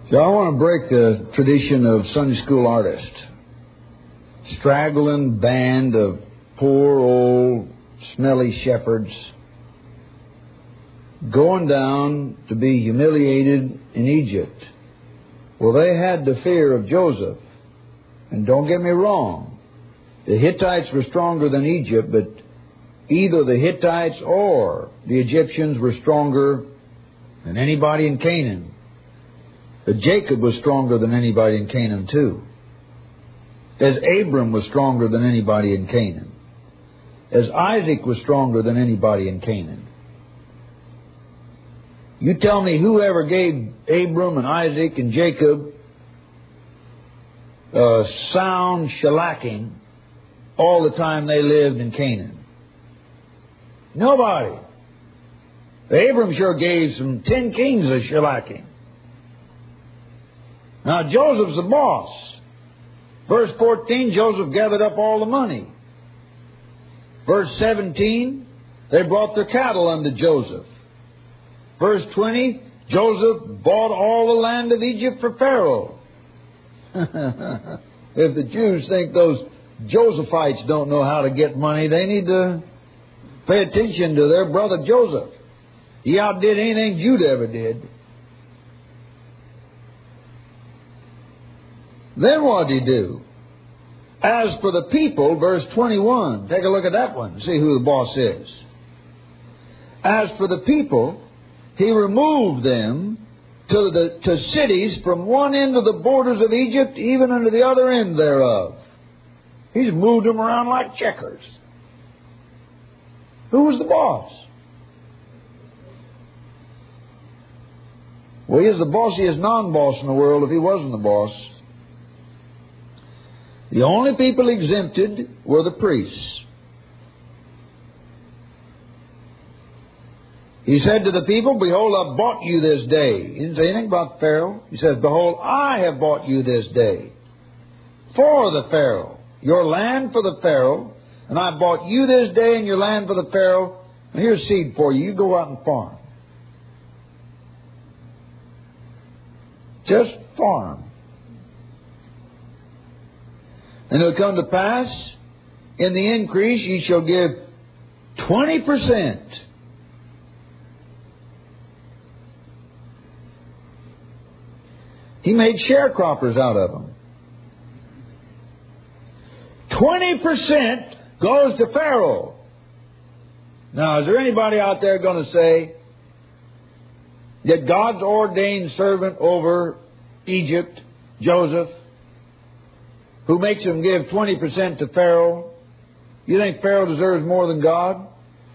So I want to break the tradition of Sunday school artists. Straggling band of poor old smelly shepherds going down to be humiliated in Egypt. Well, they had the fear of Joseph. And don't get me wrong, the Hittites were stronger than Egypt, but either the Hittites or the Egyptians were stronger than anybody in Canaan. But Jacob was stronger than anybody in Canaan too. As Abram was stronger than anybody in Canaan. As Isaac was stronger than anybody in Canaan. You tell me whoever gave Abram and Isaac and Jacob sound shellacking all the time they lived in Canaan. Nobody. Abram sure gave some 10 kings a shellacking. Now Joseph's the boss. Verse 14, Joseph gathered up all the money. Verse 17, they brought their cattle unto Joseph. Verse 20, Joseph bought all the land of Egypt for Pharaoh. If the Jews think those Josephites don't know how to get money, they need to pay attention to their brother Joseph. He outdid anything Judah ever did. Then what did he do? As for the people, verse 21, take a look at that one and see who the boss is. As for the people, he removed them to cities from one end of the borders of Egypt even unto the other end thereof. He's moved them around like checkers. Who was the boss? Well, he is the bossiest non-boss in the world if he wasn't the boss. The only people exempted were the priests. He said to the people, behold, I've bought you this day. He didn't say anything about Pharaoh. He says, behold, I have bought you this day for the Pharaoh, your land for the Pharaoh, and I bought you this day and your land for the Pharaoh. And here's seed for you. You go out and farm. Just farm. And it'll come to pass, in the increase ye shall give 20%. He made sharecroppers out of them. 20% goes to Pharaoh. Now, is there anybody out there going to say that God's ordained servant over Egypt, Joseph, who makes him give 20% to Pharaoh? You think Pharaoh deserves more than God?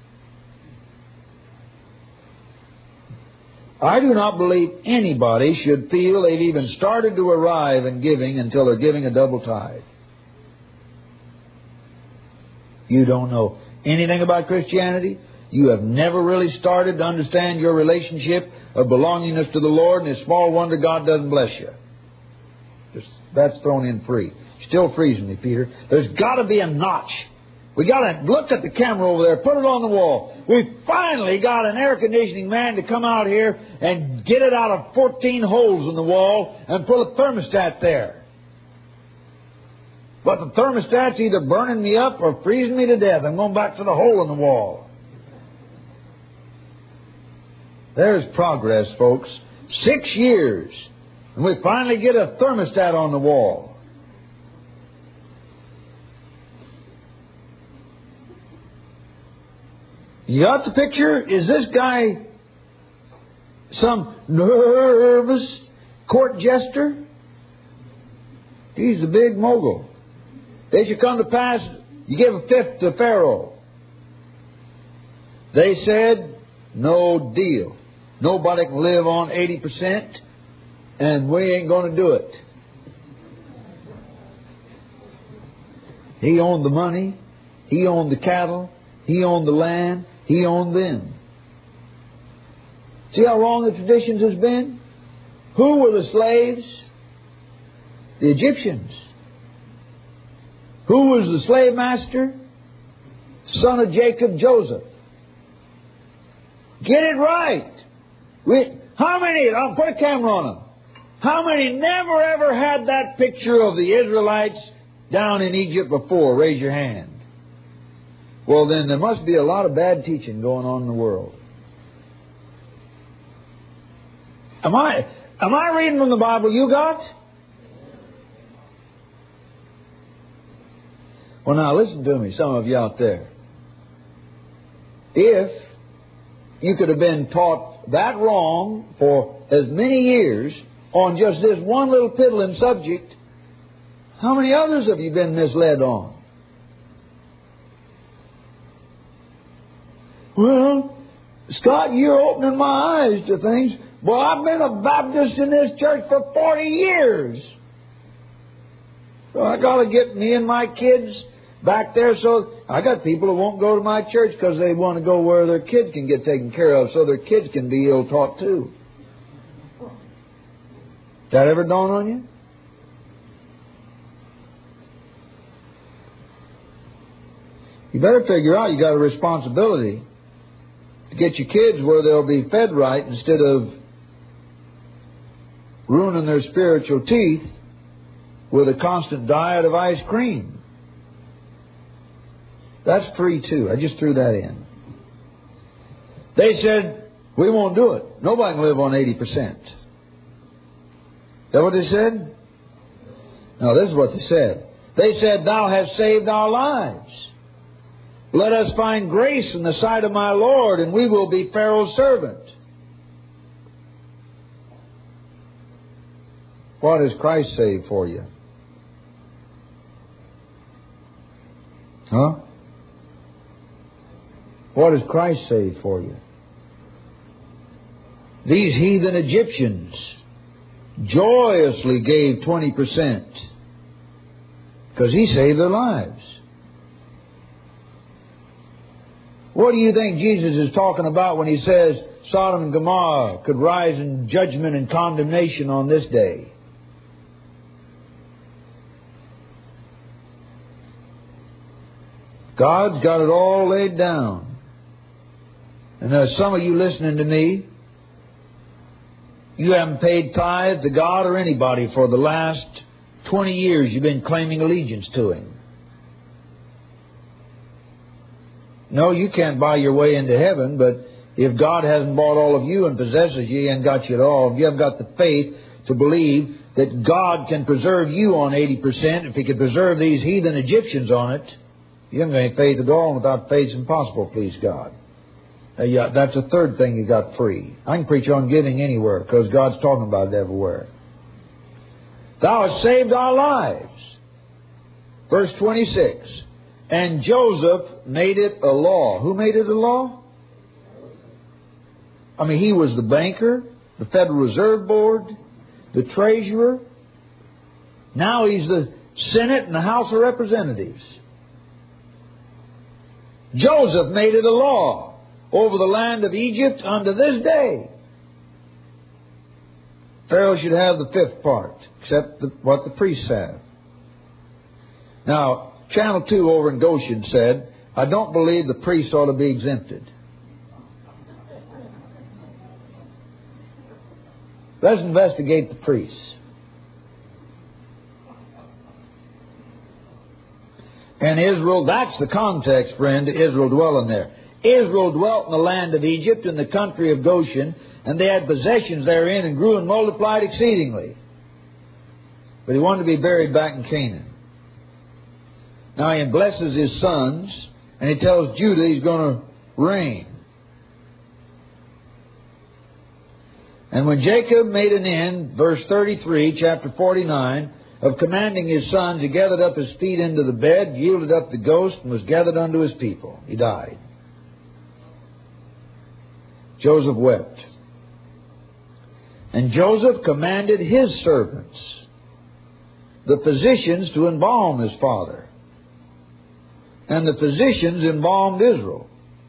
I do not believe anybody should feel they've even started to arrive in giving until they're giving a double tithe. You don't know anything about Christianity. You have never really started to understand your relationship of belongingness to the Lord, and it's small wonder God doesn't bless you. That's thrown in free. Still freezing me, Peter. There's got to be a notch. We got to look at the camera over there, put it on the wall. We finally got an air conditioning man to come out here and get it out of 14 holes in the wall and put a thermostat there. But the thermostat's either burning me up or freezing me to death. I'm going back to the hole in the wall. There's progress, folks. 6 years. And we finally get a thermostat on the wall. You got the picture? Is this guy some nervous court jester? He's a big mogul. They should come to pass, you give a fifth to Pharaoh. They said, no deal. Nobody can live on 80%, and we ain't going to do it. He owned the money. He owned the cattle. He owned the land. He owned them. See how wrong the traditions has been? Who were the slaves? The Egyptians. Who was the slave master? Son of Jacob, Joseph. Get it right. How many? I'll put a camera on them. How many never ever had that picture of the Israelites down in Egypt before? Raise your hand. Well, then there must be a lot of bad teaching going on in the world. Am I reading from the Bible you got? Well, now listen to me, some of you out there. If you could have been taught that wrong for as many years on just this one little piddling subject, how many others have you been misled on? Well, Scott, you're opening my eyes to things. Well, I've been a Baptist in this church for 40 years. So I got to get me and my kids back there. So I got people who won't go to my church because they want to go where their kids can get taken care of so their kids can be ill-taught too. That ever dawn on you? You better figure out you got a responsibility to get your kids where they'll be fed right instead of ruining their spiritual teeth with a constant diet of ice cream. That's free too. I just threw that in. They said, we won't do it. Nobody can live on 80%. Is that what they said? No, this is what they said. They said, Thou hast saved our lives. Let us find grace in the sight of my Lord, and we will be Pharaoh's servant. What has Christ saved for you? Huh? What has Christ saved for you? These heathen Egyptians joyously gave 20% because He saved their lives. What do you think Jesus is talking about when He says Sodom and Gomorrah could rise in judgment and condemnation on this day? God's got it all laid down. And there's some of you listening to me, you haven't paid tithe to God or anybody for the last 20 years you've been claiming allegiance to Him. No, you can't buy your way into heaven, but if God hasn't bought all of you and possesses you, He ain't got you at all. If you haven't got the faith to believe that God can preserve you on 80%, if He could preserve these heathen Egyptians on it, you haven't got any faith at all, and without faith it's impossible to please God. That's the third thing you got free. I can preach on giving anywhere because God's talking about it everywhere. Thou hast saved our lives. Verse 26. And Joseph made it a law. Who made it a law? I mean, he was the banker, the Federal Reserve Board, the treasurer. Now he's the Senate and the House of Representatives. Joseph made it a law over the land of Egypt unto this day. Pharaoh should have the fifth part, except what the priests have. Now, Channel 2 over in Goshen said, I don't believe the priests ought to be exempted. Let's investigate the priests. And Israel, that's the context, friend, Israel dwelling there. Israel dwelt in the land of Egypt, in the country of Goshen, and they had possessions therein and grew and multiplied exceedingly. But he wanted to be buried back in Canaan. Now He blesses his sons, and He tells Judah He's going to reign. And when Jacob made an end, verse 33, chapter 49, of commanding his sons, he gathered up his feet into the bed, yielded up the ghost, and was gathered unto his people. He died. Joseph wept. And Joseph commanded his servants, the physicians, to embalm his father. And the physicians embalmed Israel.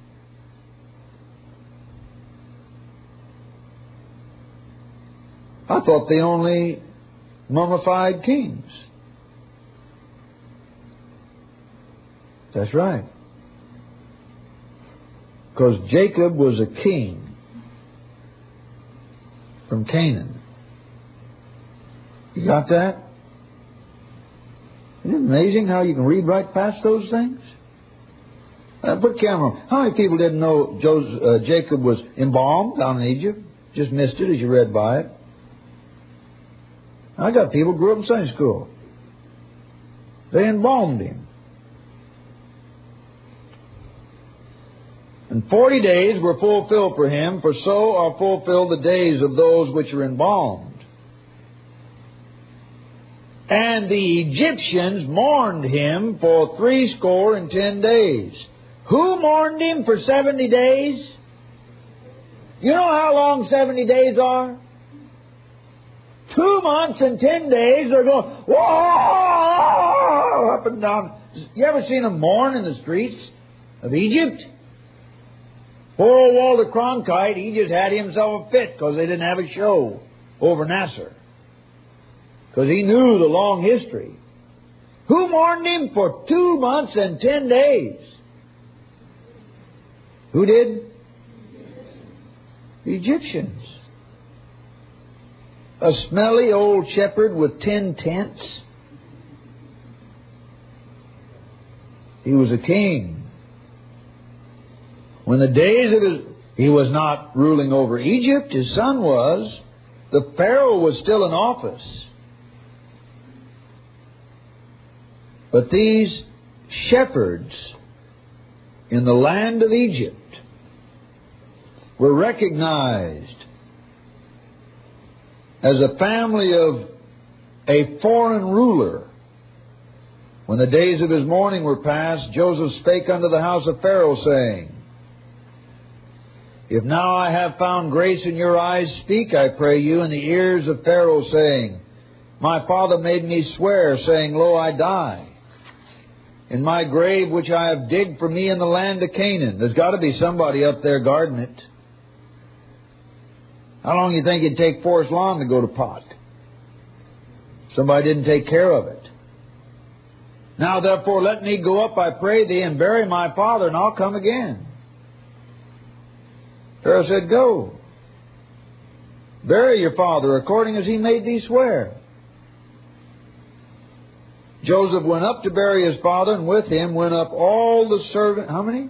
I thought they only mummified kings. That's right. Because Jacob was a king from Canaan. You got that? Isn't it amazing how you can read right past those things? Put camera on. How many people didn't know Jacob was embalmed down in Egypt? Just missed it as you read by it. I got people who grew up in Sunday school. They embalmed him. And 40 days were fulfilled for him, for so are fulfilled the days of those which are embalmed. And the Egyptians mourned him for 70 days. Who mourned him for 70 days? You know how long 70 days are? 2 months and 10 days. They're going, whoa, up and down. You ever seen them mourn in the streets of Egypt? Poor old Walter Cronkite, he just had himself a fit because they didn't have a show over Nasser. Because he knew the long history. Who mourned him for 2 months and 10 days? Who did? The Egyptians. A smelly old shepherd with 10 tents. He was a king. When the days of he was not ruling over Egypt, his son was. The Pharaoh was still in office. But these shepherds in the land of Egypt were recognized as a family of a foreign ruler. When the days of his mourning were past, Joseph spake unto the house of Pharaoh, saying, If now I have found grace in your eyes, speak, I pray you, in the ears of Pharaoh, saying, My father made me swear, saying, Lo, I die. In my grave which I have digged for me in the land of Canaan. There's got to be somebody up there guarding it. How long do you think it'd take Forrest Lawn to go to pot? Somebody didn't take care of it. Now therefore let me go up, I pray thee, and bury my father, and I'll come again. Pharaoh said, Go. Bury your father according as he made thee swear. Joseph went up to bury his father, and with him went up all the servants. How many?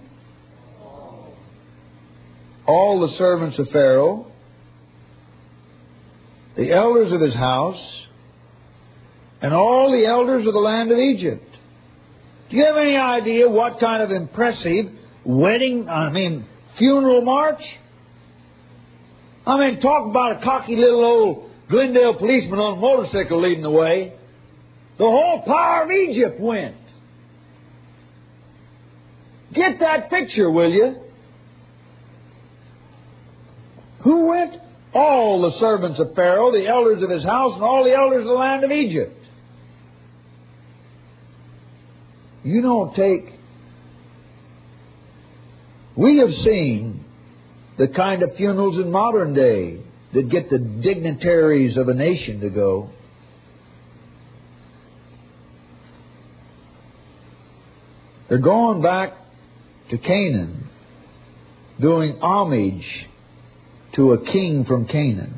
All the servants of Pharaoh, the elders of his house, and all the elders of the land of Egypt. Do you have any idea what kind of impressive funeral march? Talk about a cocky little old Glendale policeman on a motorcycle leading the way. The whole power of Egypt went. Get that picture, will you? Who went? All the servants of Pharaoh, the elders of his house, and all the elders of the land of Egypt. You don't take... We have seen the kind of funerals in modern day that get the dignitaries of a nation to go. They're going back to Canaan, doing homage to a king from Canaan.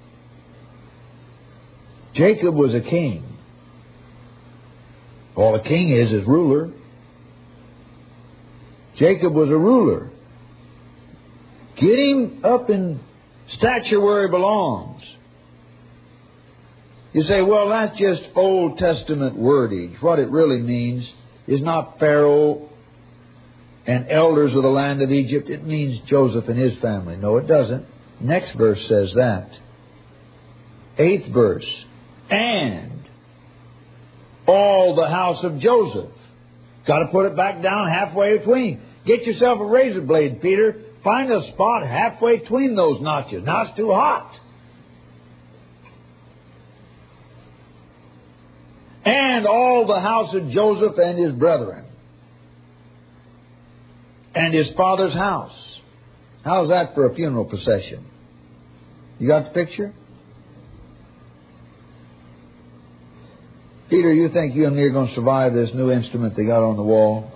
Jacob was a king. All a king is ruler. Jacob was a ruler. Get him up in stature where he belongs. You say, well, that's just Old Testament wordage. What it really means is not Pharaoh and elders of the land of Egypt. It means Joseph and his family. No, it doesn't. Next verse says that. 8th verse. And all the house of Joseph. Got to put it back down halfway between. Get yourself a razor blade, Peter. Find a spot halfway between those notches. Now it's too hot. And all the house of Joseph and his brethren. And his father's house. How's that for a funeral procession? You got the picture? Peter, you think you and me are going to survive this new instrument they got on the wall?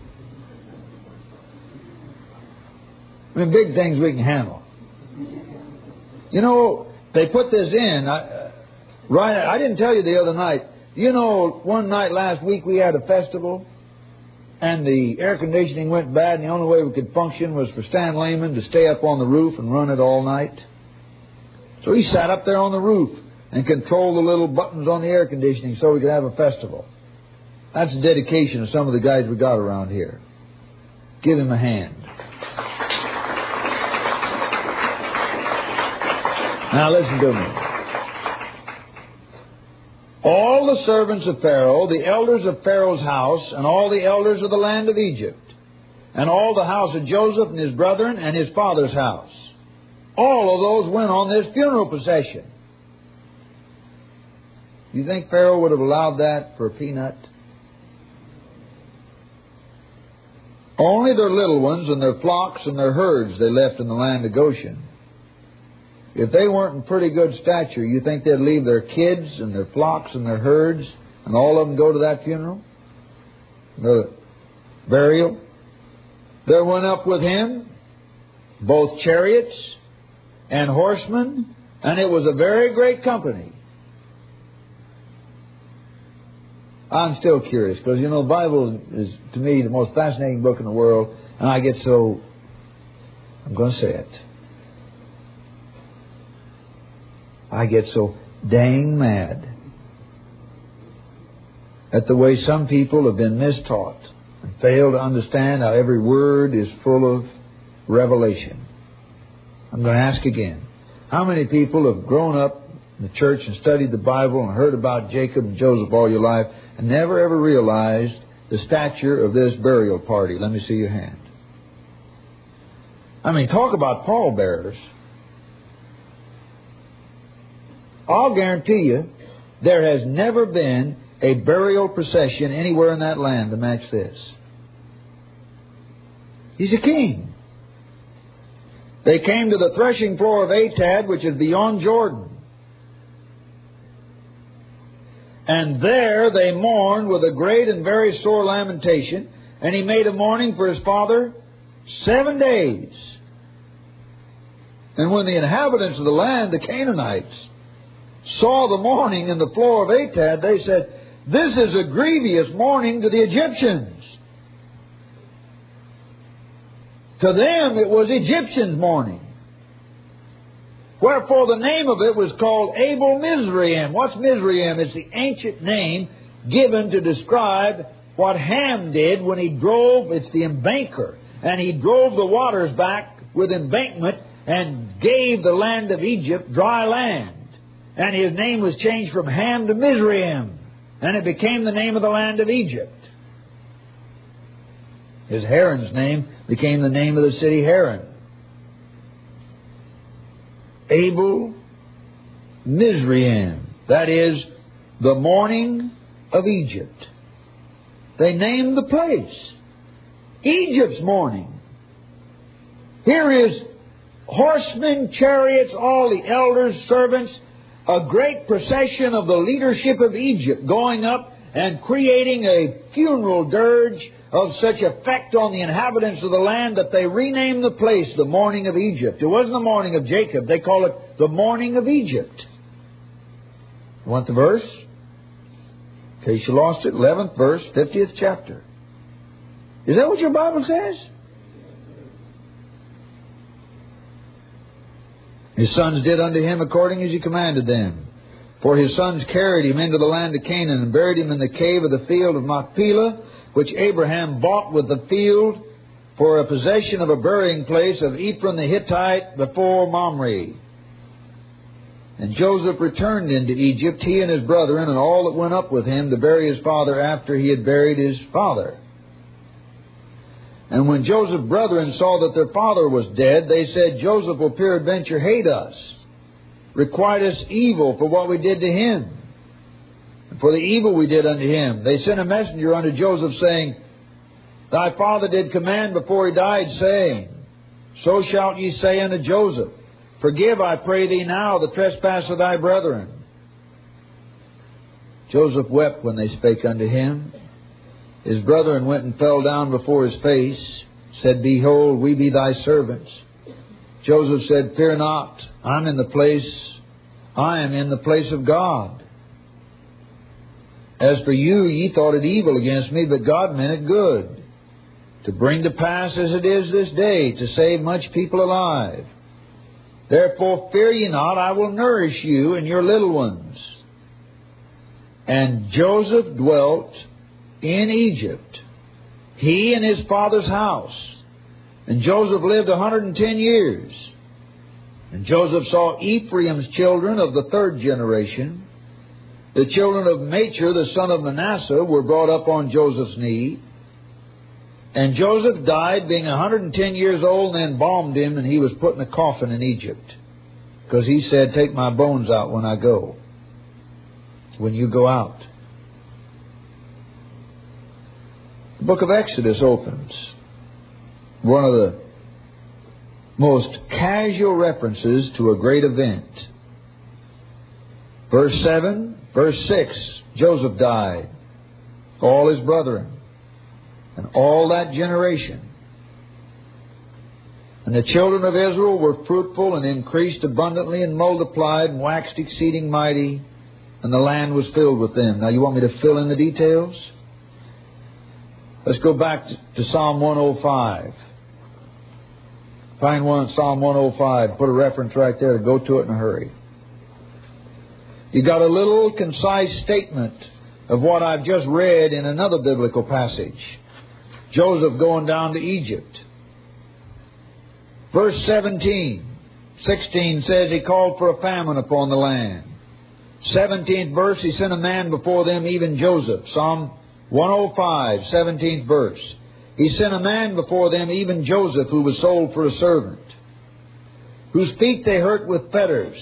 Big things we can handle. You know, they put this in. Right, I didn't tell you the other night. You know, one night last week we had a festival, and the air conditioning went bad, and the only way we could function was for Stan Lehman to stay up on the roof and run it all night. So he sat up there on the roof and controlled the little buttons on the air conditioning so we could have a festival. That's a dedication to some of the guys we got around here. Give him a hand. Now listen to me. All the servants of Pharaoh, the elders of Pharaoh's house, and all the elders of the land of Egypt, and all the house of Joseph and his brethren and his father's house, all of those went on this funeral procession. You think Pharaoh would have allowed that for a peanut? Only their little ones and their flocks and their herds they left in the land of Goshen. If they weren't in pretty good stature, you think they'd leave their kids and their flocks and their herds and all of them go to that funeral? The burial? There went up with him both chariots and horsemen, and it was a very great company. I'm still curious, because, you know, the Bible is, to me, the most fascinating book in the world, and I get so, I'm going to say it, I get so dang mad at the way some people have been mistaught and fail to understand how every word is full of revelation. I'm going to ask again. How many people have grown up in the church and studied the Bible and heard about Jacob and Joseph all your life and never ever realized the stature of this burial party? Let me see your hand. I mean, talk about pallbearers. I'll guarantee you there has never been a burial procession anywhere in that land to match this. He's a king. They came to the threshing floor of Atad, which is beyond Jordan. And there they mourned with a great and very sore lamentation. And he made a mourning for his father 7 days. And when the inhabitants of the land, the Canaanites, saw the mourning in the floor of Atad, they said, "This is a grievous mourning to the Egyptians." To them it was Egyptians' mourning. Wherefore the name of it was called Abel Mizraim. What's Mizraim? It's the ancient name given to describe what Ham did when he drove, it's the embanker, and he drove the waters back with embankment and gave the land of Egypt dry land. And his name was changed from Ham to Mizraim, and it became the name of the land of Egypt. His Haran's name became the name of the city Haran. Abel Mizraim, that is, the mourning of Egypt. They named the place Egypt's mourning. Here is horsemen, chariots, all the elders, servants, a great procession of the leadership of Egypt going up and creating a funeral dirge of such effect on the inhabitants of the land that they renamed the place the mourning of Egypt. It wasn't the mourning of Jacob. They call it the mourning of Egypt. You want the verse? In case you lost it, 11th verse, 50th chapter. Is that what your Bible says? His sons did unto him according as he commanded them. For his sons carried him into the land of Canaan and buried him in the cave of the field of Machpelah, which Abraham bought with the field for a possession of a burying place of Ephron the Hittite before Mamre. And Joseph returned into Egypt, he and his brethren, and all that went up with him to bury his father after he had buried his father. And when Joseph's brethren saw that their father was dead, they said, Joseph will peradventure hate us, requite us evil for what we did to him, and for the evil we did unto him. They sent a messenger unto Joseph, saying, Thy father did command before he died, saying, So shalt ye say unto Joseph, Forgive, I pray thee now, the trespass of thy brethren. Joseph wept when they spake unto him. His brethren went and fell down before his face, said, Behold, we be thy servants. Joseph said, Fear not, I'm in the place I am in the place of God. As for you, ye thought it evil against me, but God meant it good, to bring to pass as it is this day, to save much people alive. Therefore fear ye not, I will nourish you and your little ones. And Joseph dwelt in Egypt, he and his father's house. And Joseph lived 110 years. And Joseph saw Ephraim's children of the third generation. The children of Machir, the son of Manasseh, were brought up on Joseph's knee. And Joseph died, being 110 years old, and then embalmed him, and he was put in a coffin in Egypt. Because he said, take my bones out when I go. When you go out. The book of Exodus opens. One of the most casual references to a great event. Verse 7, verse 6, Joseph died, all his brethren, and all that generation. And the children of Israel were fruitful and increased abundantly and multiplied and waxed exceeding mighty, and the land was filled with them. Now you want me to fill in the details? Let's go back to Psalm 105. Find one, Psalm 105. Put a reference right there to go to it in a hurry. You got a little concise statement of what I've just read in another biblical passage. Joseph going down to Egypt. Verse 16 says he called for a famine upon the land. 17th verse, he sent a man before them, even Joseph. Psalm 105, 17th verse. He sent a man before them, even Joseph, who was sold for a servant, whose feet they hurt with fetters.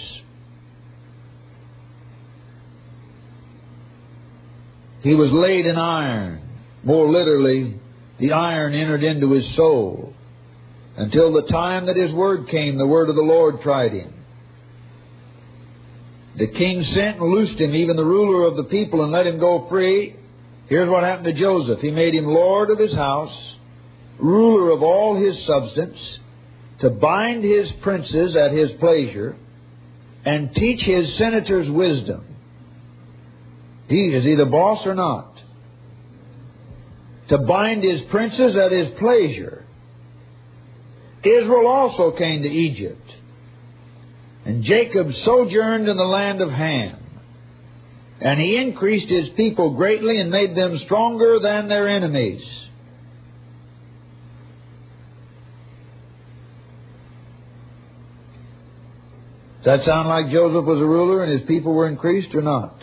He was laid in iron. More literally, the iron entered into his soul. Until the time that his word came, the word of the Lord tried him. The king sent and loosed him, even the ruler of the people, and let him go free. Here's what happened to Joseph. He made him lord of his house, ruler of all his substance, to bind his princes at his pleasure, and teach his senators wisdom. Is he the boss or not? To bind his princes at his pleasure. Israel also came to Egypt. And Jacob sojourned in the land of Ham. And he increased his people greatly and made them stronger than their enemies. Does that sound like Joseph was a ruler and his people were increased or not?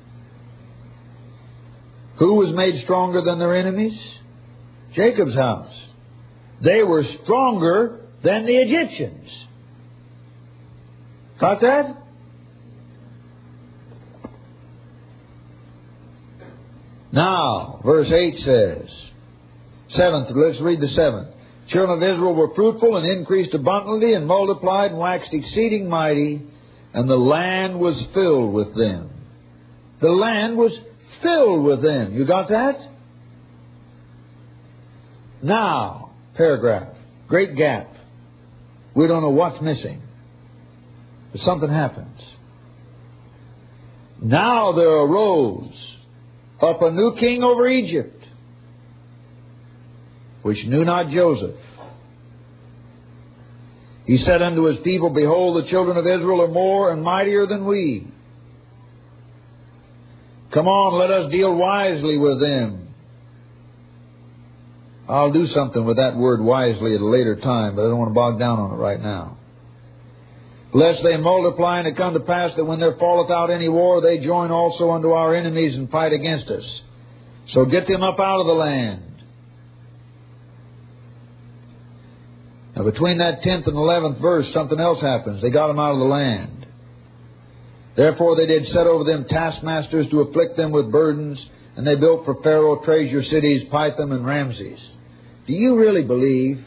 Who was made stronger than their enemies? Jacob's house. They were stronger than the Egyptians. Got that? Now, verse 8 says, let's read the 7th. Children of Israel were fruitful and increased abundantly and multiplied and waxed exceeding mighty, and the land was filled with them. The land was filled with them. You got that? Now, paragraph, great gap. We don't know what's missing. But something happens. Now there arose up a new king over Egypt, which knew not Joseph. He said unto his people, behold, the children of Israel are more and mightier than we. Come on, let us deal wisely with them. I'll do something with that word wisely at a later time, but I don't want to bog down on it right now. Lest they multiply, and it come to pass that when there falleth out any war, they join also unto our enemies and fight against us. So get them up out of the land. Now between that 10th and 11th verse, something else happens. They got them out of the land. Therefore they did set over them taskmasters to afflict them with burdens, and they built for Pharaoh treasure cities, Pithom and Ramses. Do you really believe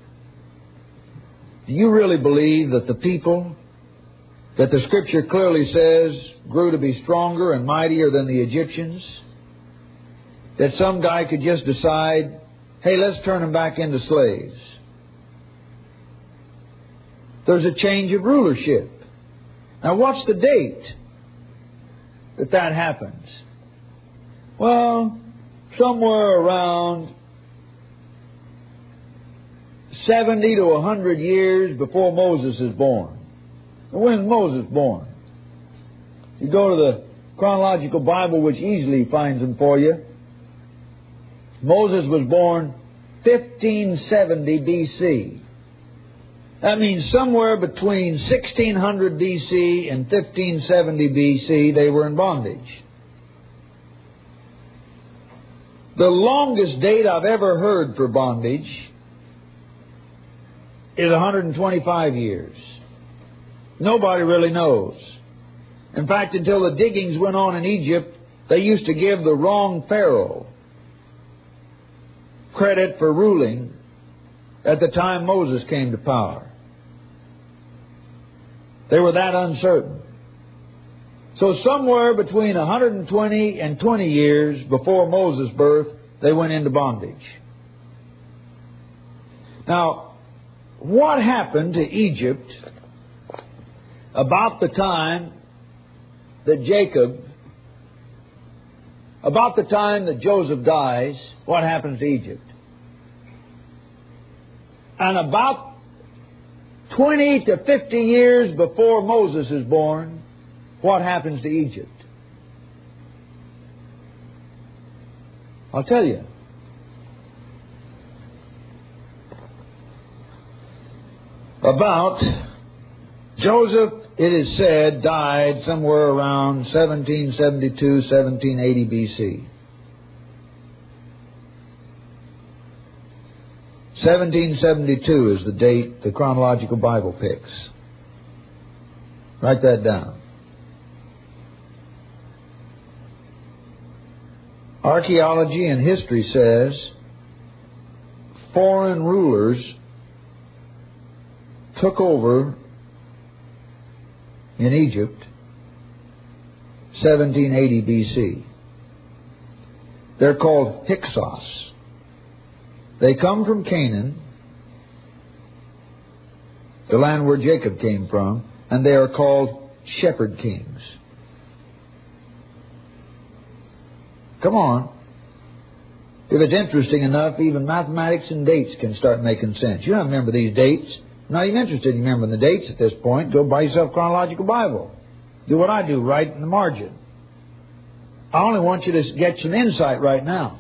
that the people that the Scripture clearly says grew to be stronger and mightier than the Egyptians? That some guy could just decide, hey, let's turn them back into slaves. There's a change of rulership. Now, what's the date that happens? Well, somewhere around 70 to 100 years before Moses is born. When Moses born? You go to the chronological Bible, which easily finds them for you. Moses was born 1570 BC. That means somewhere between 1600 BC and 1570 BC they were in bondage. The longest date I've ever heard for bondage is 125 years. Nobody really knows. In fact, until the diggings went on in Egypt, they used to give the wrong Pharaoh credit for ruling at the time Moses came to power. They were that uncertain. So somewhere between 120 and 20 years before Moses' birth, they went into bondage. Now, what happened to Egypt about the time that Joseph dies? What happens to Egypt? And about 20 to 50 years before Moses is born, what happens to Egypt? I'll tell you. About Joseph, it is said, died somewhere around 1772, 1780 BC. 1772 is the date the chronological Bible picks. Write that down. Archaeology and history says foreign rulers took over in Egypt 1780 BC. They're called Hyksos. They come from Canaan, the land where Jacob came from, and they are called shepherd kings. Come on. If it's interesting enough, even mathematics and dates can start making sense. You don't remember these dates. I'm not even interested in remembering the dates at this point. Go buy yourself a chronological Bible. Do what I do, write in the margin. I only want you to get some insight right now.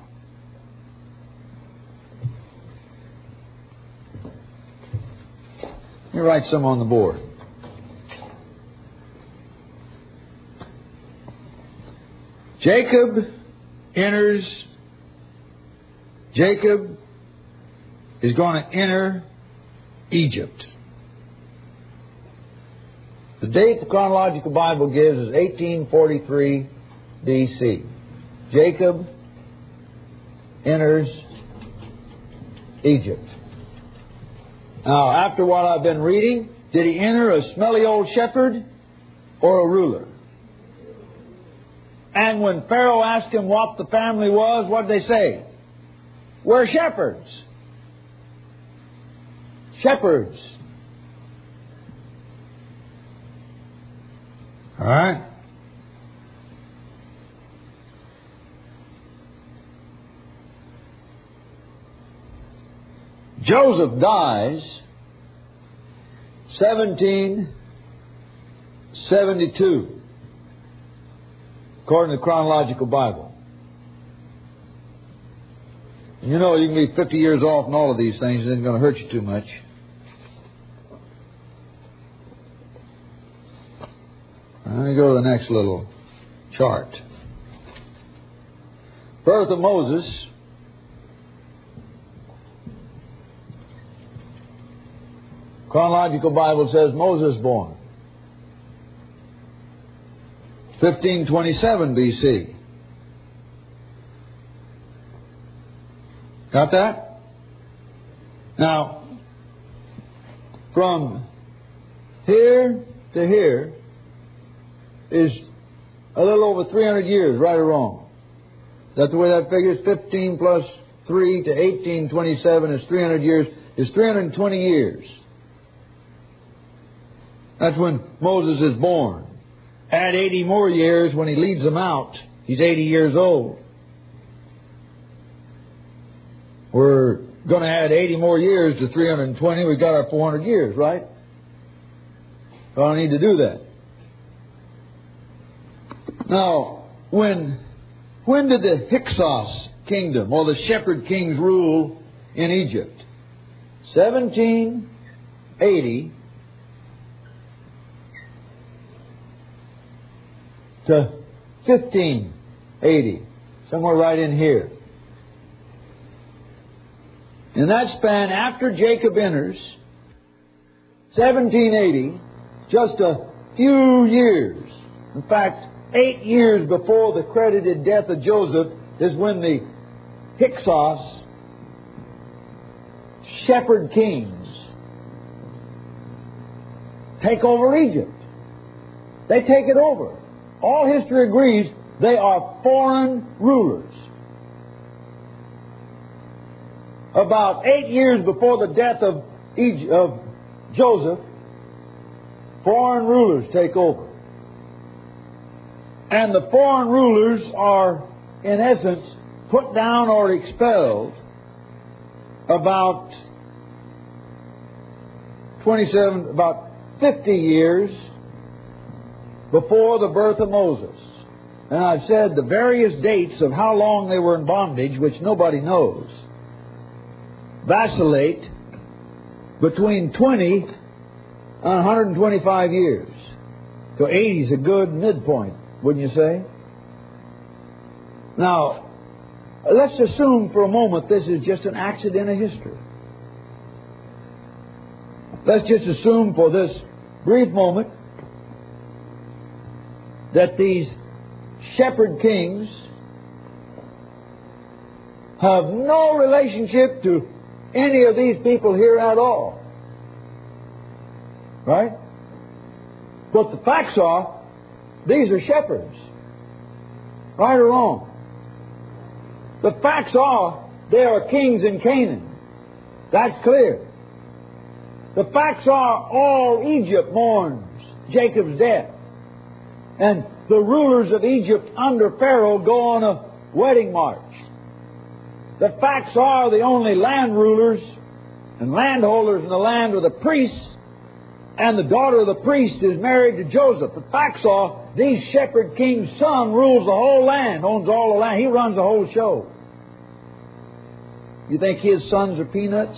Let me write some on the board. Jacob is going to enter Egypt. The date the chronological Bible gives is 1843 BC. Jacob enters Egypt. Now, after what I've been reading, did he enter a smelly old shepherd or a ruler? And when Pharaoh asked him what the family was, what did they say? We're shepherds. Shepherds. All right. Joseph dies 1772, according to the chronological Bible. You know, you can be 50 years off in all of these things. It isn't going to hurt you too much. Let me go to the next little chart. Birth of Moses. Chronological Bible says Moses born 1527 BC. Got that? Now, from here to here is a little over 300 years, right or wrong. That's the way that figures. 15 plus 3 to 1827 is 300 years, is 320 years. That's when Moses is born. Add 80 more years when he leads them out. He's 80 years old. We're going to add 80 more years to 320. We've got our 400 years, right? I don't need to do that. Now, when did the Hyksos kingdom or the shepherd kings rule in Egypt? 1780 to 1580. Somewhere right in here. In that span, after Jacob enters, 1780, just a few years, in fact, 8 years before the credited death of Joseph, is when the Hyksos shepherd kings take over Egypt. They take it over. All history agrees they are foreign rulers. About 8 years before the death of Joseph, foreign rulers take over. And the foreign rulers are, in essence, put down or expelled about 50 years before the birth of Moses. And I've said the various dates of how long they were in bondage, which nobody knows, vacillate between 20 and 125 years. So 80 is a good midpoint, wouldn't you say? Now, let's assume for a moment this is just an accident of history. Let's just assume for this brief moment that these shepherd kings have no relationship to any of these people here at all. Right? But the facts are, these are shepherds. Right or wrong? The facts are, they are kings in Canaan. That's clear. The facts are, all Egypt mourns Jacob's death. And the rulers of Egypt under Pharaoh go on a wedding march. The facts are, the only land rulers and landholders in the land are the priests, and the daughter of the priest is married to Joseph. The facts are, these shepherd kings' son rules the whole land, owns all the land. He runs the whole show. You think his sons are peanuts?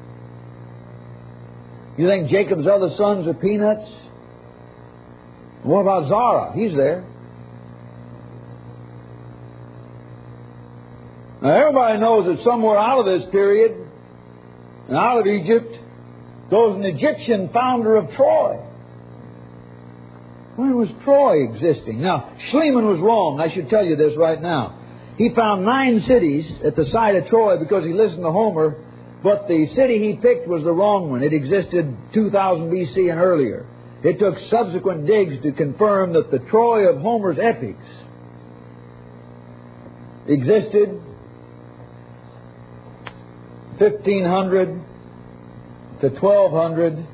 You think Jacob's other sons are peanuts? What about Zara? He's there. Now everybody knows that somewhere out of this period, and out of Egypt, goes an Egyptian founder of Troy. When was Troy existing? Now, Schliemann was wrong. I should tell you this right now. He found 9 cities at the site of Troy because he listened to Homer, but the city he picked was the wrong one. It existed 2000 B.C. and earlier. It took subsequent digs to confirm that the Troy of Homer's epics existed 1500 to 1200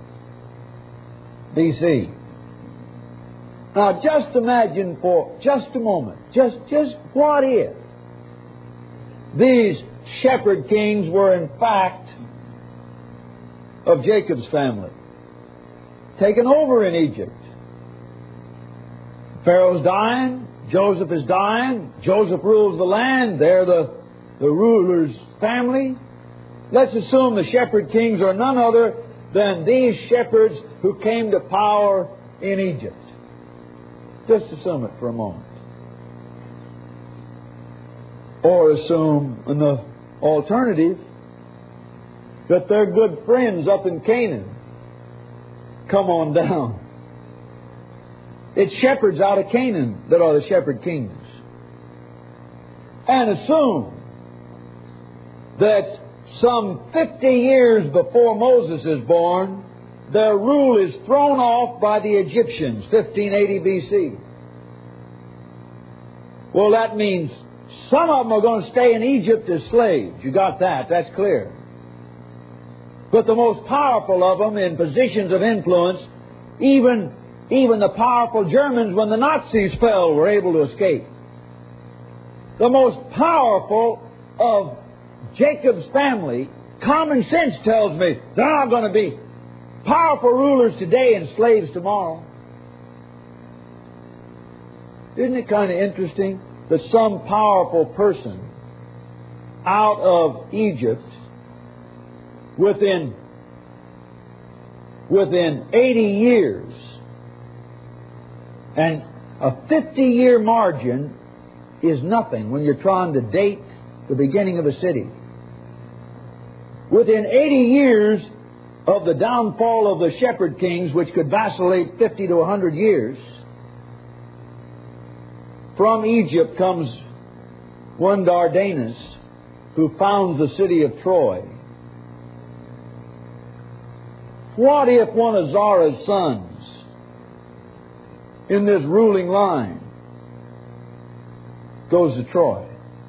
B.C. Now, just imagine for just a moment, just what if these shepherd kings were in fact of Jacob's family, taken over in Egypt. Pharaoh's dying, Joseph is dying, Joseph rules the land, they're the ruler's family. Let's assume the shepherd kings are none other than these shepherds who came to power in Egypt. Just assume it for a moment. Or assume in the alternative that they're good friends up in Canaan. Come on down. It's shepherds out of Canaan that are the shepherd kings. And assume that some 50 years before Moses is born, their rule is thrown off by the Egyptians, 1580 B.C. Well, that means some of them are going to stay in Egypt as slaves. You got that? That's clear. But the most powerful of them in positions of influence Even the powerful Germans, when the Nazis fell, were able to escape. The most powerful of Jacob's family, common sense tells me they're not going to be powerful rulers today and slaves tomorrow. Isn't it kind of interesting that some powerful person out of Egypt within 80 years, and a 50-year margin is nothing when you're trying to date the beginning of a city. Within 80 years of the downfall of the shepherd kings, which could vacillate 50 to 100 years, from Egypt comes one Dardanus, who founds the city of Troy. What if one of Zara's sons in this ruling line goes to Troy?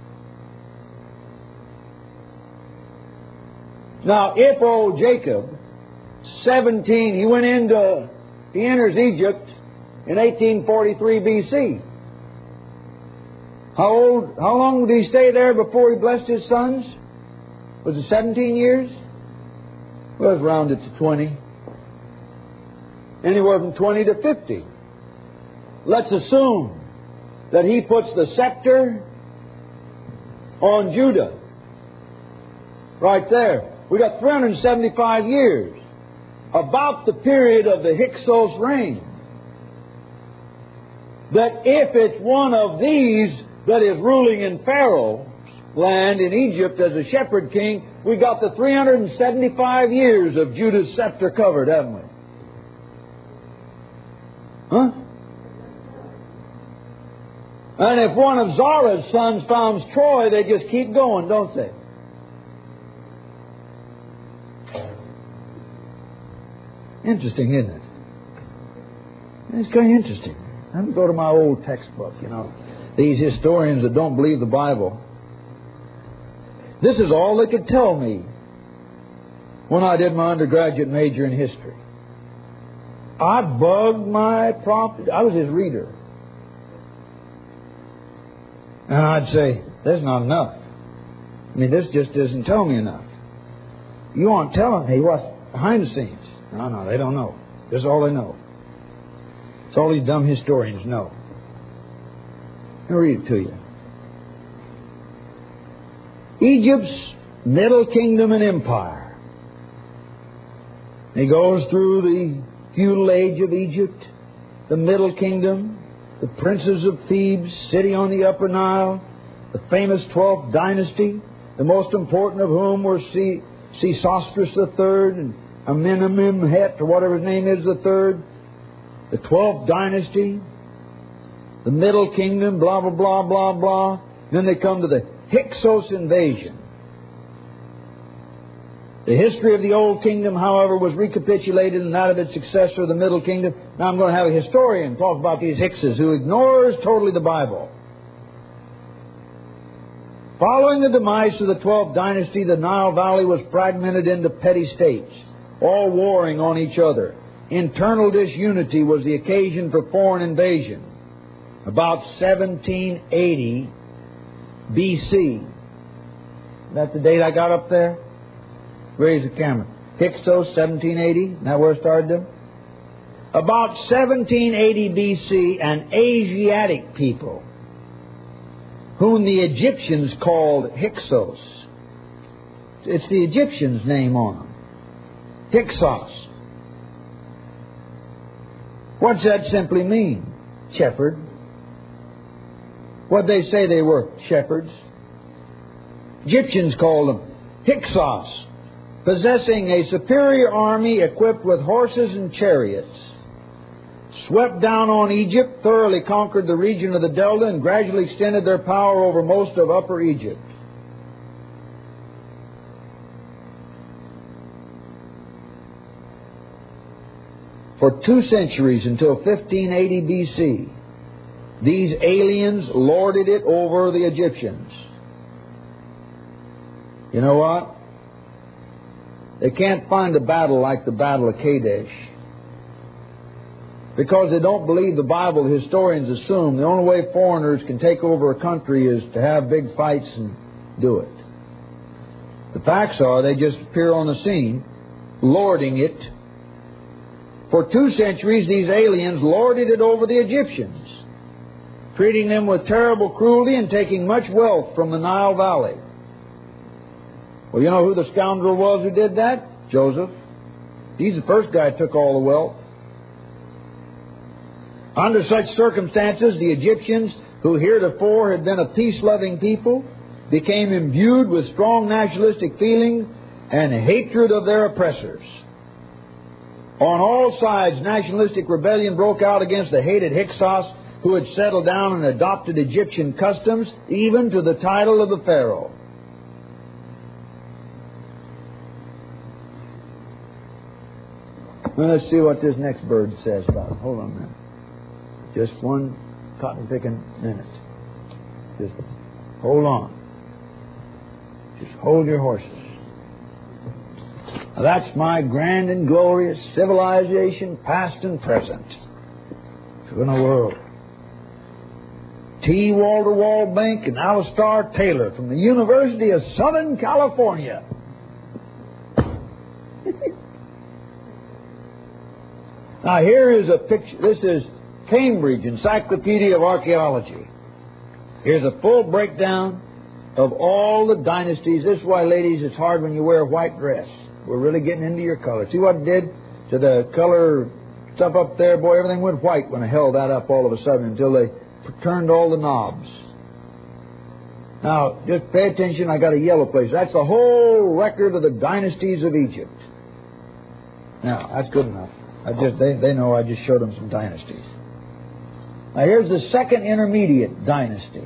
Now, if old Jacob, 17, he enters Egypt in 1843 B.C. How long did he stay there before he blessed his sons? Was it 17 years? Well, let's round it to 20. Anywhere from 20 to 50. Let's assume that he puts the scepter on Judah. Right there. We got 375 years. About the period of the Hyksos reign. That if it's one of these that is ruling in Pharaoh's land in Egypt as a shepherd king, we got the 375 years of Judah's scepter covered, haven't we? Huh? And if one of Zara's sons founds Troy, they just keep going, don't they? Interesting, isn't it? It's kind of interesting. Let me go to my old textbook, These historians that don't believe the Bible. This is all they could tell me when I did my undergraduate major in history. I bugged my prof. I was his reader. And I'd say, there's not enough. This just doesn't tell me enough. You aren't telling me what's behind the scenes. No, they don't know. This is all they know. It's all these dumb historians know. I'll read it to you. Egypt's Middle Kingdom and Empire. He goes through the feudal age of Egypt, the Middle Kingdom, the princes of Thebes, city on the Upper Nile, the famous 12th dynasty, the most important of whom were Sesostris III and Amenemhet, or whatever his name is, the third, the 12th dynasty, the Middle Kingdom, blah, blah, blah, blah, blah. Then they come to the Hyksos invasion. The history of the Old Kingdom, however, was recapitulated in that of its successor, the Middle Kingdom. Now I'm going to have a historian talk about these Hyksos who ignores totally the Bible. Following the demise of the 12th dynasty, the Nile Valley was fragmented into petty states, all warring on each other. Internal disunity was the occasion for foreign invasion. About 1780 B.C. That's the date I got up there? Raise the camera. Hyksos, 1780. Isn't that where it started them? About 1780 B.C., an Asiatic people, whom the Egyptians called Hyksos. It's the Egyptians' name on them. Hyksos. What's that simply mean? Shepherd. What'd they say they were? Shepherds. Egyptians called them Hyksos, possessing a superior army equipped with horses and chariots. Swept down on Egypt, thoroughly conquered the region of the Delta, and gradually extended their power over most of Upper Egypt. For 2 centuries, until 1580 B.C., these aliens lorded it over the Egyptians. You know what? They can't find a battle like the Battle of Kadesh. because they don't believe the Bible. Historians assume the only way foreigners can take over a country is to have big fights and do it. The facts are they just appear on the scene, lording it. For 2 centuries, these aliens lorded it over the Egyptians, treating them with terrible cruelty and taking much wealth from the Nile Valley. Well, you know who the scoundrel was who did that? Joseph. He's the first guy who took all the wealth. Under such circumstances, the Egyptians, who heretofore had been a peace-loving people, became imbued with strong nationalistic feeling and hatred of their oppressors. On all sides, nationalistic rebellion broke out against the hated Hyksos, who had settled down and adopted Egyptian customs, even to the title of the Pharaoh. Well, let's see what this next bird says about it. Hold on a minute. Just one cotton-picking minute. Just hold on. Just hold your horses. Now, that's my grand and glorious civilization, past and present. In the world. T. Walter Wallbank and Alistair Taylor from the University of Southern California. Now, here is a picture. This is Cambridge Encyclopedia of Archaeology. Here's a full breakdown of all the dynasties. This is why, ladies, it's hard when you wear a white dress. We're really getting into your color. See what it did to the color stuff up there? Boy, everything went white when I held that up all of a sudden until they turned all the knobs. Now, just pay attention. I got a yellow place. That's the whole record of the dynasties of Egypt. Now, that's good enough. They know I just showed them some dynasties. Now, here's the second intermediate dynasty.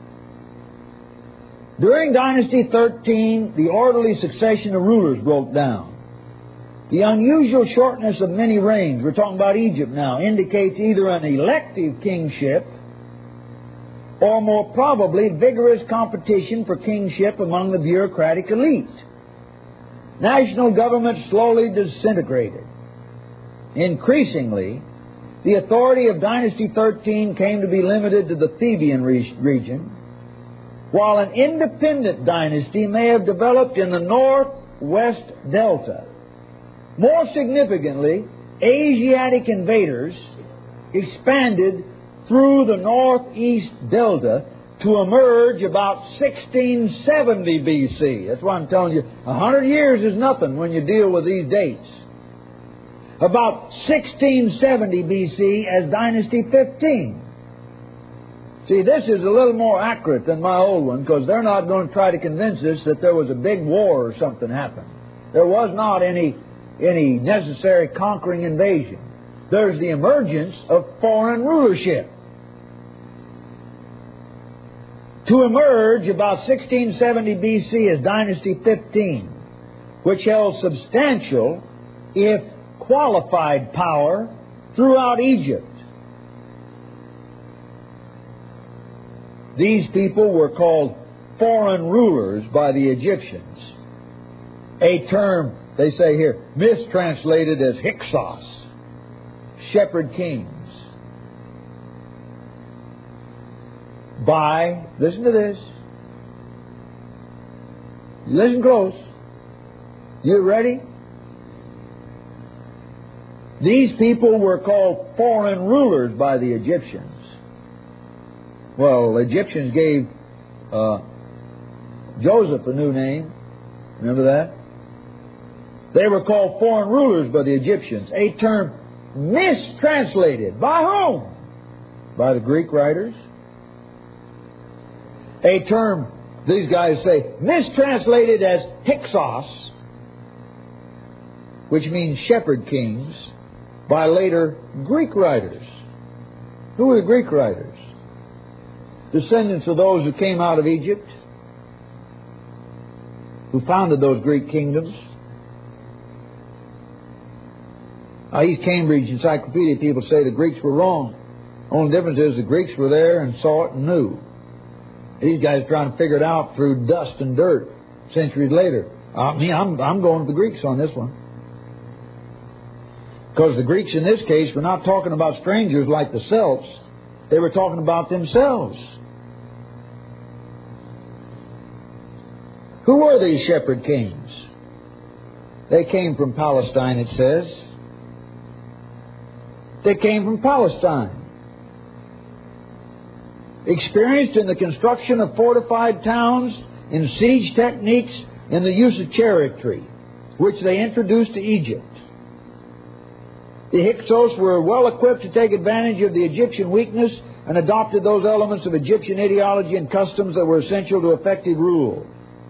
During Dynasty 13, the orderly succession of rulers broke down. The unusual shortness of many reigns, we're talking about Egypt now, indicates either an elective kingship or more probably vigorous competition for kingship among the bureaucratic elite. National government slowly disintegrated. Increasingly, the authority of Dynasty 13 came to be limited to the Theban region, while an independent dynasty may have developed in the northwest delta. More significantly, Asiatic invaders expanded through the northeast delta to emerge about 1670 B.C. That's why I'm telling you, 100 years is nothing when you deal with these dates. About 1670 B.C. as Dynasty 15. See, this is a little more accurate than my old one, because they're not going to try to convince us that there was a big war or something happened. There was not any necessary conquering invasion. There's the emergence of foreign rulership. To emerge about 1670 B.C. as Dynasty 15, which held substantial, if qualified power throughout Egypt. These people were called foreign rulers by the Egyptians. A term, they say here, mistranslated as Hyksos, shepherd kings. By, listen to this. Listen close. You ready? These people were called foreign rulers by the Egyptians. Well, the Egyptians gave Joseph a new name. Remember that? They were called foreign rulers by the Egyptians. A term mistranslated. By whom? By the Greek writers. A term, these guys say, mistranslated as Hyksos, which means shepherd kings, by later Greek writers. Who were the Greek writers? Descendants of those who came out of Egypt, who founded those Greek kingdoms. These Cambridge Encyclopedia people say the Greeks were wrong. Only difference is the Greeks were there and saw it and knew. These guys are trying to figure it out through dust and dirt centuries later. I'm going with the Greeks on this one. Because the Greeks in this case were not talking about strangers like the Celts. They were talking about themselves. Who were these shepherd kings? They came from Palestine, it says. They came from Palestine. Experienced in the construction of fortified towns, in siege techniques, in the use of chariotry, which they introduced to Egypt. The Hyksos were well equipped to take advantage of the Egyptian weakness and adopted those elements of Egyptian ideology and customs that were essential to effective rule.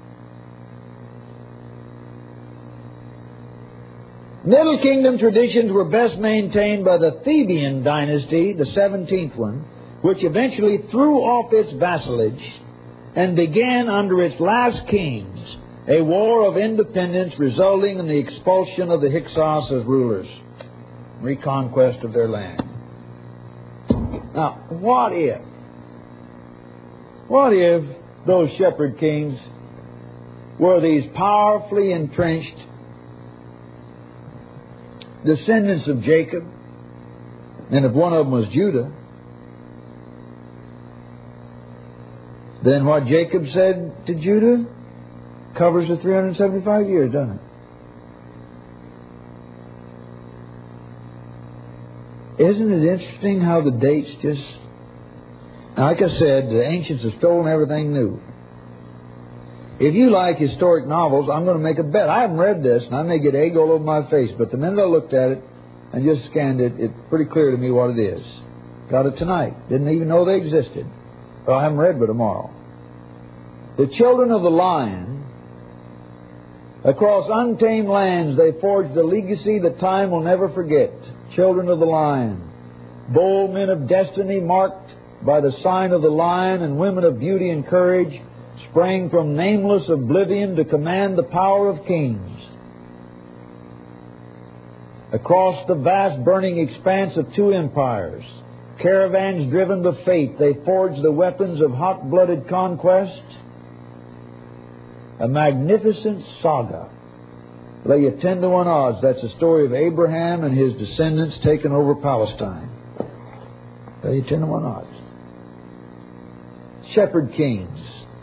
Middle Kingdom traditions were best maintained by the Theban dynasty, the 17th one, which eventually threw off its vassalage and began under its last kings a war of independence resulting in the expulsion of the Hyksos as rulers, reconquest of their land. Now, what if those shepherd kings were these powerfully entrenched descendants of Jacob, and if one of them was Judah, then what Jacob said to Judah covers the 375 years, doesn't it? Isn't it interesting how the dates just... Now, like I said, the ancients have stolen everything new. If you like historic novels, I'm going to make a bet. I haven't read this, and I may get egg all over my face, but the minute I looked at it and just scanned it, it's pretty clear to me what it is. Got it tonight. Didn't even know they existed. But I haven't read but tomorrow. The children of the lion, across untamed lands, they forged a legacy that time will never forget. Children of the lion, bold men of destiny marked by the sign of the lion, and women of beauty and courage, sprang from nameless oblivion to command the power of kings. Across the vast burning expanse of two empires, caravans driven to fate, they forged the weapons of hot-blooded conquest. A magnificent saga. Lay you 10 to 1 odds. That's the story of Abraham and his descendants taking over Palestine. Lay you 10 to 1 odds. Shepherd Kings.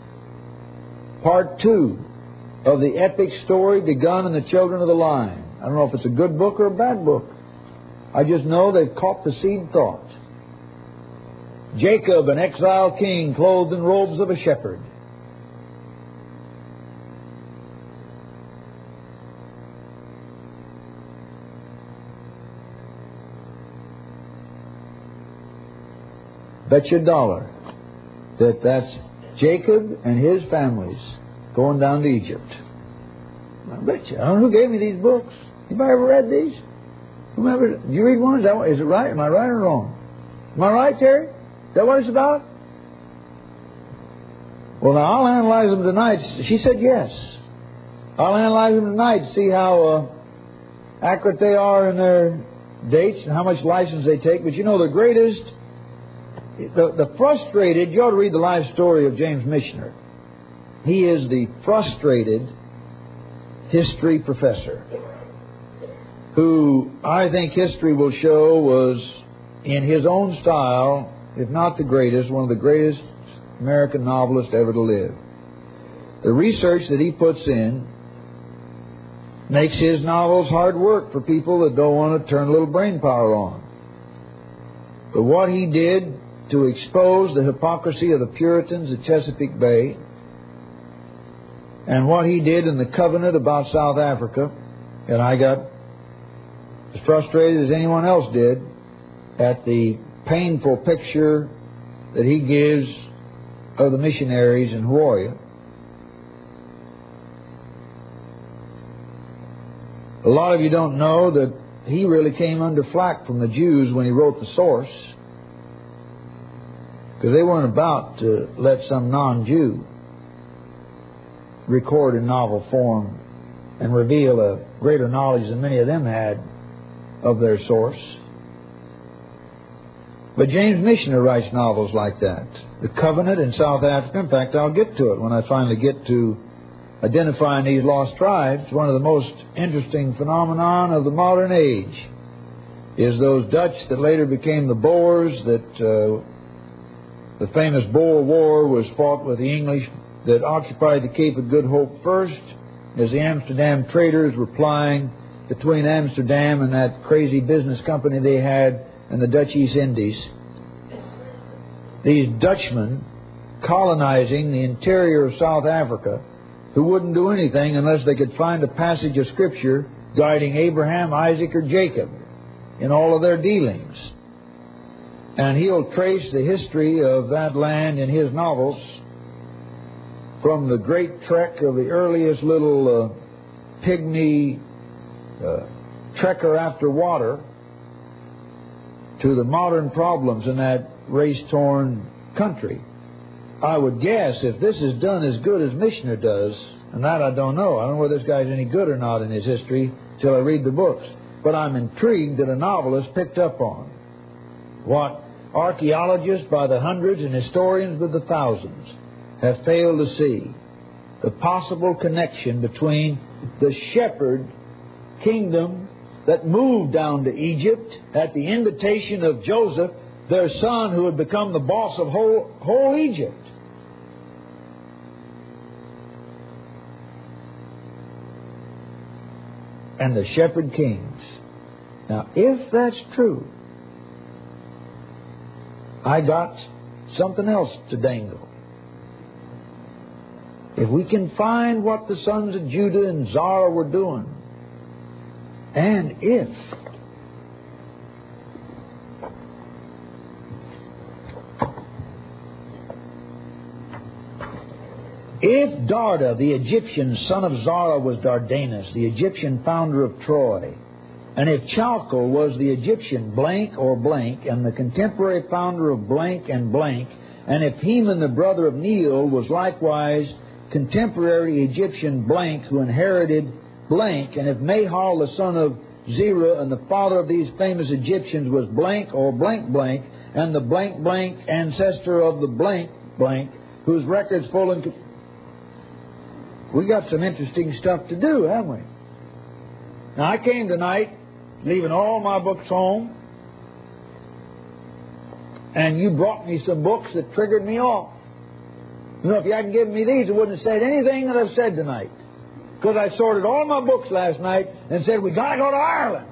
Part 2 of the epic story begun in the Children of the Lion. I don't know if it's a good book or a bad book. I just know they've caught the seed thought. Jacob, an exile king, clothed in robes of a shepherd. Bet you $1 that that's Jacob and his families going down to Egypt. I bet you. I don't know who gave me these books. Anybody ever read these? Whomever, did you read one? Is it right? Am I right or wrong? Am I right, Terry? Is that what it's about? Well, now I'll analyze them tonight. She said yes. I'll analyze them tonight to see how accurate they are in their dates and how much license they take. But you know, the greatest... The frustrated, you ought to read the life story of James Michener. He is the frustrated history professor who I think history will show was, in his own style, if not the greatest, one of the greatest American novelists ever to live. The research that he puts in makes his novels hard work for people that don't want to turn a little brain power on. But what he did to expose the hypocrisy of the Puritans at Chesapeake Bay, and what he did in the Covenant about South Africa, and I got as frustrated as anyone else did at the painful picture that he gives of the missionaries in Hawaii. A lot of you don't know that he really came under flack from the Jews when he wrote the source, because they weren't about to let some non-Jew record in novel form and reveal a greater knowledge than many of them had of their source. But James Michener writes novels like that. The Covenant in South Africa. In fact, I'll get to it when I finally get to identifying these lost tribes. One of the most interesting phenomenon of the modern age. is those Dutch that later became the Boers, that the famous Boer War was fought with the English that occupied the Cape of Good Hope first, as the Amsterdam traders were plying between Amsterdam and that crazy business company they had in the Dutch East Indies. These Dutchmen colonizing the interior of South Africa, who wouldn't do anything unless they could find a passage of Scripture guiding Abraham, Isaac, or Jacob in all of their dealings. And he'll trace the history of that land in his novels from the great trek of the earliest little pygmy trekker after water to the modern problems in that race-torn country. I would guess if this is done as good as Michener does, and that I don't know. I don't know whether this guy's any good or not in his history till I read the books. But I'm intrigued that a novelist picked up on what archaeologists by the hundreds and historians by the thousands have failed to see: the possible connection between the shepherd kingdom that moved down to Egypt at the invitation of Joseph, their son, who had become the boss of whole Egypt. And the shepherd kings. Now, if that's true, I got something else to dangle. If we can find what the sons of Judah and Zara were doing, and if Darda, the Egyptian son of Zara, was Dardanus, the Egyptian founder of Troy, and if Chalcol was the Egyptian blank or blank, and the contemporary founder of blank and blank, and if Heman, the brother of Neil, was likewise contemporary Egyptian blank who inherited blank, and if Mahal, the son of Zerah, and the father of these famous Egyptians, was blank or blank blank, and the blank blank ancestor of the blank blank, whose record's full and... We got some interesting stuff to do, haven't we? Now, I came tonight leaving all my books home, and you brought me some books that triggered me off. You know, if you hadn't given me these, I wouldn't have said anything that I've said tonight. Because I sorted all my books last night and said, we got to go to Ireland.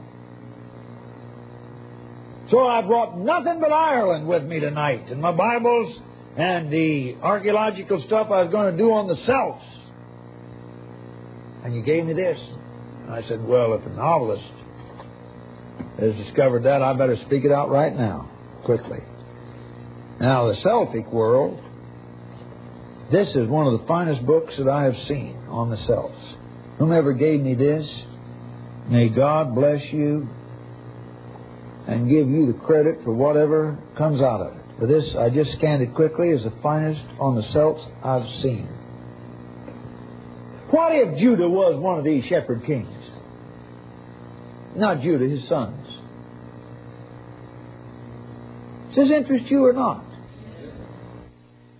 So I brought nothing but Ireland with me tonight, and my Bibles and the archaeological stuff I was going to do on the Celts. And you gave me this. And I said, well, if a novelist has discovered that, I better speak it out right now, quickly. Now, the Celtic world, this is one of the finest books that I have seen on the Celts. Whomever gave me this, may God bless you and give you the credit for whatever comes out of it. For this, I just scanned it quickly, as the finest on the Celts I've seen. What if Judah was one of these shepherd kings? Not Judah, his sons. Does this interest you or not?